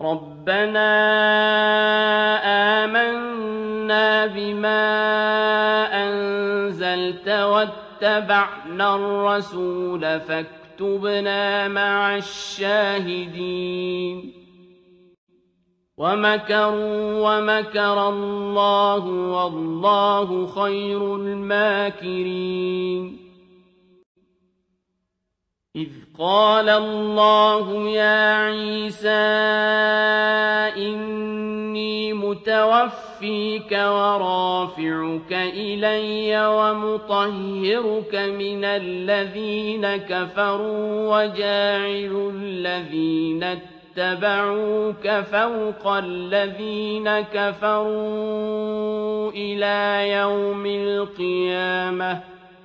رَبَّنَا آمَنَّا بِمَا أَنزَلْتَ وَاتَّبَعْنَا الرَّسُولَ فَاكْتُبْنَا مَعَ الشَّاهِدِينَ وَمَكَرُوا وَمَكَرَ اللَّهُ وَاللَّهُ خَيْرُ الْمَاكِرِينَ إِذْ قَالَ اللَّهُ يَا عِيسَىٰ إِنِّي مُتَوَفِّيكَ وَرَافِعُكَ إِلَيَّ وَمُطَهِّرُكَ مِنَ الَّذِينَ كَفَرُوا وَجَاعِلُ الَّذِينَ اتَّبَعُوكَ فَوْقَ الَّذِينَ كَفَرُوا إِلَىٰ يَوْمِ الْقِيَامَةِ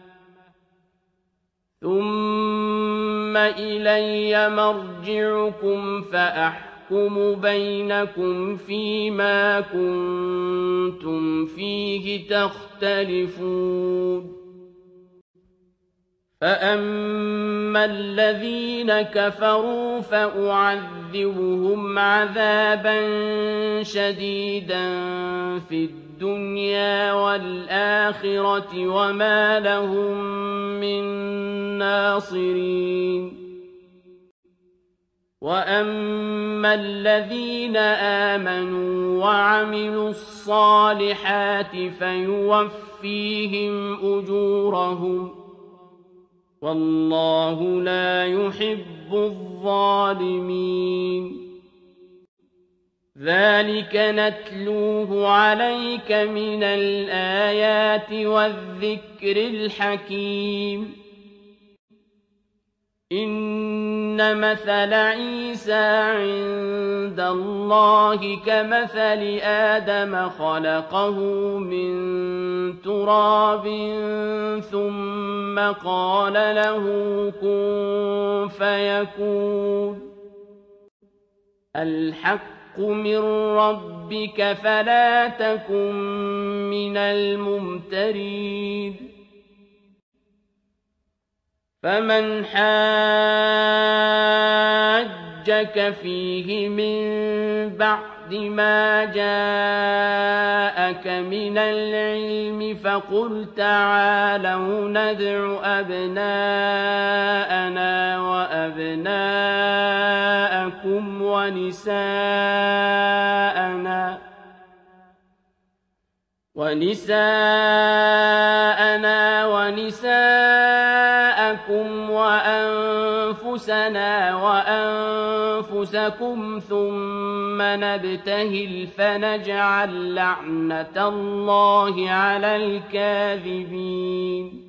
ثُمَّ إِلَيَّ مَرْجِعُكُمْ فَأَحْكُمُ بَيْنَكُمْ فِيمَا كُنتُمْ فِيهِ تَخْتَلِفُونَ فَأَمَّا الَّذِينَ كَفَرُوا فَأُعَذِّبُهُمْ عَذَابًا شَدِيدًا فِي الدُّنْيَا وَالْآخِرَةِ وَمَا لَهُم مِّن نَّاصِرِينَ وَأَمَّا الَّذِينَ آمَنُوا وَعَمِلُوا الصَّالِحَاتِ فَيُوَفِّيهِمْ أُجُورَهُمْ وَاللَّهُ لَا يُحِبُّ الظَّالِمِينَ ذَلِكَ نَتْلُوهُ عَلَيْكَ مِنَ الْآيَاتِ وَالذِّكْرِ الْحَكِيمِ إِنَّ مَثَلَ عِيسَىٰ عِندَ اللَّهِ كَمَثَلِ آدَمَ خَلَقَهُ مِن تُرَابٍ ثُمَّ قَالَ لَهُ كُن فَيَكُونُ الْحَقُّ مِن رَّبِّكَ فَلَا تَكُن مِّنَ الْمُمْتَرِينَ فَمَنْ حَاجَّكَ فِيهِ مِن بَعْدِ مَا جَاءَكَ مِنَ الْعِلْمِ فَقُلْ تَعَالَوْا نَدْعُ أَبْنَاءَنَا وَأَبْنَاءَكُمْ ونساءنا ونساءكم وأنفسنا وأنفسكم ثم نبتهل فنجعل لعنة الله على الكاذبين